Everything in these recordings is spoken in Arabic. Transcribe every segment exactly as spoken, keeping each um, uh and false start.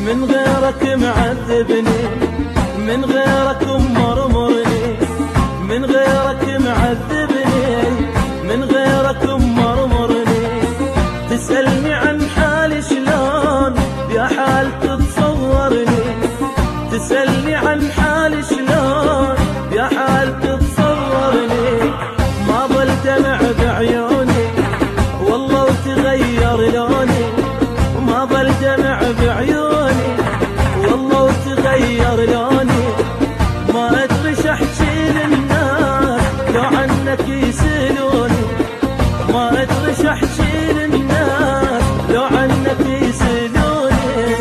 من غيرك معذبني، من غيرك مرمرني، من غيرك معذبني، من غيرك مرمرني. تسألني عن حالي شلون يا حال تتصورني، تسألني عن حالي شلون يا حال تتصورني. ما ظل دمع بعيوني والله وتغير لوني، ما ظل دمع بعيوني والله وتغير لوني. ما ادري شحكي للناس لو عنك يسألوني، ما ادري شحكي للناس لو عنك يسألوني.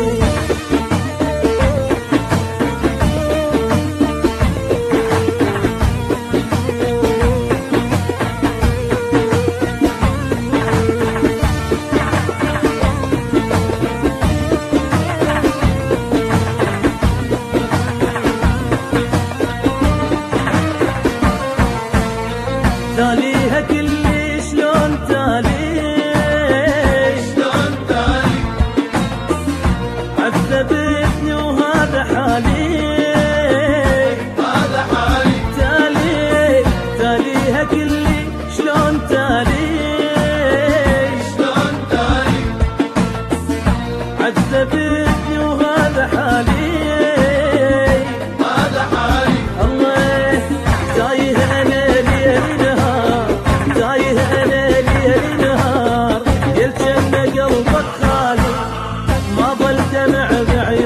تاليها كلي شلون تالي، شلون تالي عذبتني وهذا حالي، هذا حالي. تالي تاليها كلي شلون تالي، شلون تالي عذبتني وهذا حالي، هذا حالي. الله تايه انا ليل نهار، تايه انا ليل نهار، يا الجنة قلبك خالي. ما ظل دمع بعيوني